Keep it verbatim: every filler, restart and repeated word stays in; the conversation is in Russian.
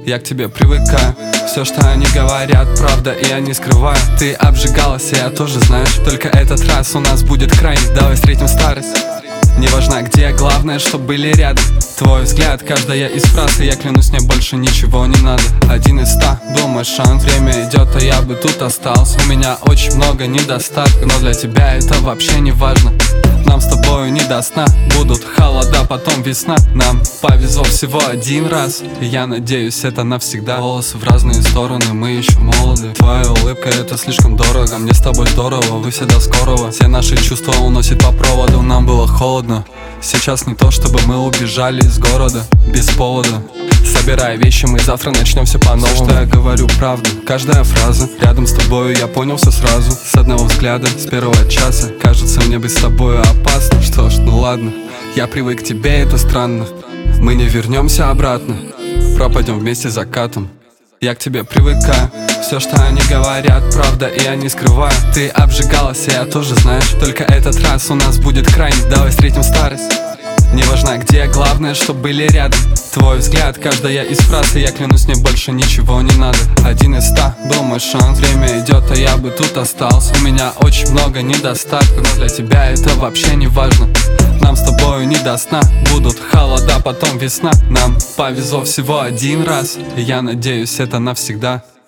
Я к тебе привыкаю. Все, что они говорят, правда, и я не скрываю. Ты обжигалась, и я тоже, знаешь. Только этот раз у нас будет крайний. Давай встретим старость. Неважно где, главное, чтобы были рядом. Твой взгляд, каждая из фраз, и я клянусь, мне больше ничего не надо. Один из ста, был мой шанс. Время идет, а я бы тут остался. У меня очень много недостатков, но для тебя это вообще не важно. Нам с тобою не до сна. Будут холода, потом весна. Нам повезло всего один раз, и я надеюсь, это навсегда. Волосы в разные стороны, мы еще молоды. Твоя улыбка, это слишком дорого. Мне с тобой здорово, вы все до скорого. Все наши чувства уносит по проводу. Нам было холодно. Сейчас не то, чтобы мы убежали из города без повода. Собирай вещи, мы завтра начнем все по-новому. Все, что я говорю, правда, каждая фраза. Рядом с тобою я понял все сразу. С одного взгляда, с первого часа. Кажется, мне быть с тобою опасно. Что ж, ну ладно, я привык к тебе, это странно. Мы не вернемся обратно, пропадем вместе с закатом. Я к тебе привыкаю. Все, что они говорят, правда, и я не скрываю. Ты обжигалась, и я тоже, знаешь. Только этот раз у нас будет крайний. Давай встретим старость. Неважно где, главное, чтобы были рядом. Твой взгляд, каждая из фраз, и я клянусь, мне больше ничего не надо. Один из ста, был мой шанс. Время идет, а я бы тут остался. У меня очень много недостатков, но для тебя это вообще не важно. Нам с тобою не до сна. Будут холода, потом весна. Нам повезло всего один раз, и я надеюсь, это навсегда.